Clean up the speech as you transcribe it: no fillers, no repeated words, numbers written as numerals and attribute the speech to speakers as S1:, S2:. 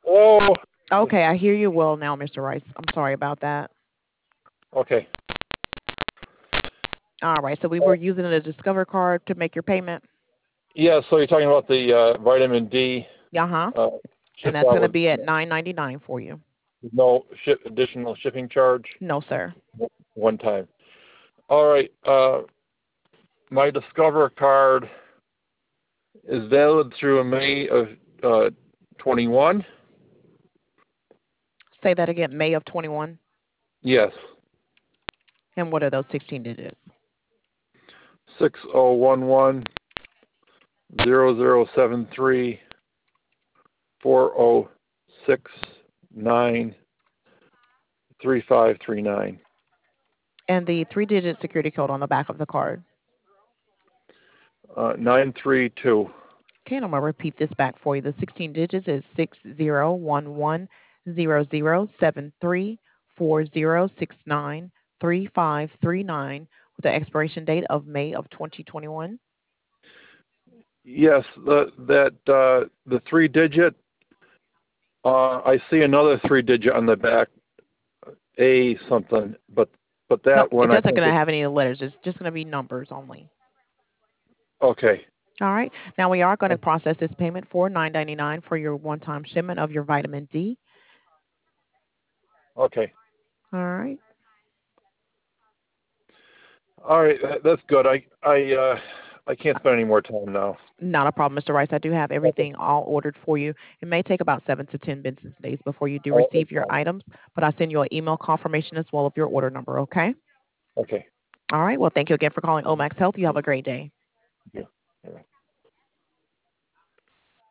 S1: Oh,
S2: Okay, I hear you well now, Mr. Rice. I'm sorry about that.
S1: okay.
S2: All right, so we were using the Discover card to make your payment.
S1: Yeah, so you're talking about the vitamin D
S2: Uh-huh.
S1: uh,
S2: And
S1: shipped
S2: that's
S1: out
S2: going to
S1: with
S2: be at $9.99 for you.
S1: no additional shipping charge,
S2: No, sir.
S1: one time. All right. My Discover card is valid through May of 21.
S2: Say that again, May of 21.
S1: Yes.
S2: And what are those 16 digits?
S1: 6011-073-406-93539.
S2: And the three-digit security code on the back of the card.
S1: 932.
S2: Okay, and I'm going to repeat this back for you. The 16 digits is 6011-0073-4069-3539 with the expiration date of May of 2021.
S1: Yes, the three digit. I see another three digit on the back, A something, but
S2: No,
S1: that
S2: it
S1: one I
S2: doesn't
S1: think
S2: going to
S1: it's
S2: have any letters. It's just going to be numbers only.
S1: okay.
S2: All right. Now we are going to process this payment for $9.99 for your one-time shipment of your vitamin D.
S1: Okay.
S2: All right.
S1: All right, that's good. I can't spend any more time now.
S2: Not a problem, Mr. Rice. I do have
S1: Okay.
S2: everything all ordered for you. It may take about 7 to 10 business days before you do
S1: Oh, that's
S2: receive your
S1: fine.
S2: items, but I'll send you an email confirmation as well of your order number, okay?
S1: Okay.
S2: All right. Well, thank you again for calling Omax Health. You have a great day.
S1: Yeah.